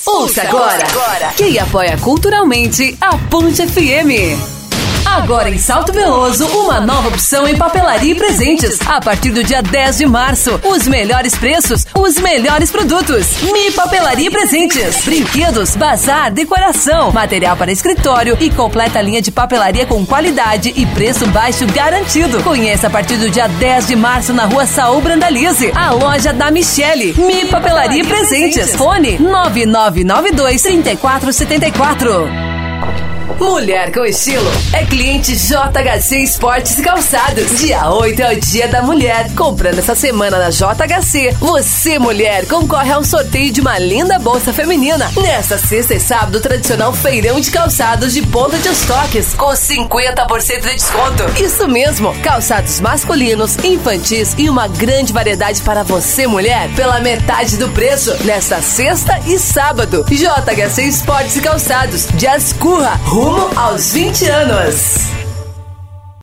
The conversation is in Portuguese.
Ouça agora. Quem apoia culturalmente a Ponte FM. Agora em Salto Veloso, uma nova opção em papelaria e presentes. A partir do dia 10 de março, os melhores preços, os melhores produtos. Mi Papelaria e Presentes. Brinquedos, bazar, decoração, material para escritório e completa linha de papelaria com qualidade e preço baixo garantido. Conheça a partir do dia 10 de março na Rua Saul Brandalize, a loja da Michele. Mi Papelaria e Presentes. Fone 9992-3474. Mulher com estilo é cliente JHC Esportes e Calçados. Dia 8 é o Dia da Mulher. Comprando essa semana na JHC, você, mulher, concorre a um sorteio de uma linda bolsa feminina. Nesta sexta e sábado, tradicional feirão de calçados de ponta de estoques com 50% de desconto. Isso mesmo, calçados masculinos, infantis e uma grande variedade para você, mulher, pela metade do preço. Nesta sexta e sábado, JHC Esportes e Calçados de Ascurra, rumo aos 20 anos.